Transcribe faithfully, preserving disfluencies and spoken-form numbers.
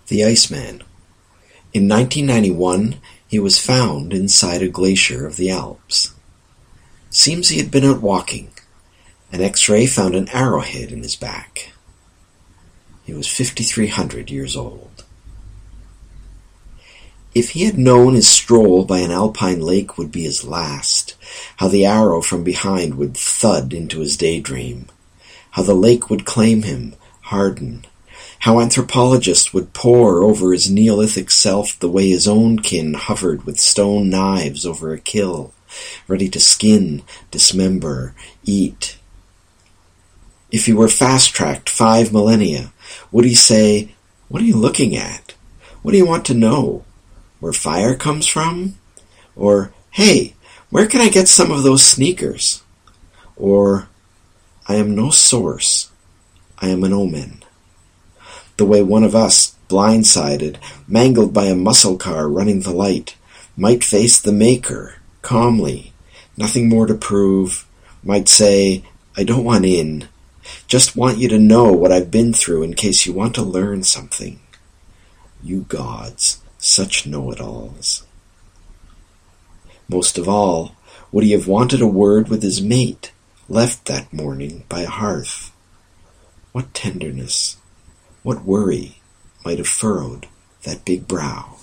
The Iceman. In nineteen ninety-one, he was found inside a glacier of the Alps. Seems he had been out walking. An X-ray found an arrowhead in his back. He was fifty-three hundred years old. If he had known his stroll by an alpine lake would be his last, how the arrow from behind would thud into his daydream, how the lake would claim him, harden, how anthropologists would pore over his Neolithic self the way his own kin hovered with stone knives over a kill, ready to skin, dismember, eat. If he were fast-tracked five millennia, would he say, "What are you looking at? What do you want to know? Where fire comes from?" Or, "Hey, where can I get some of those sneakers?" Or, "I am no source. I am an omen." The way one of us, blindsided, mangled by a muscle car running the light, might face the Maker, calmly, nothing more to prove, might say, "I don't want in. Just want you to know what I've been through in case you want to learn something." You gods, such know-it-alls. Most of all, would he have wanted a word with his mate, left that morning by a hearth? What tenderness, what worry might have furrowed that big brow?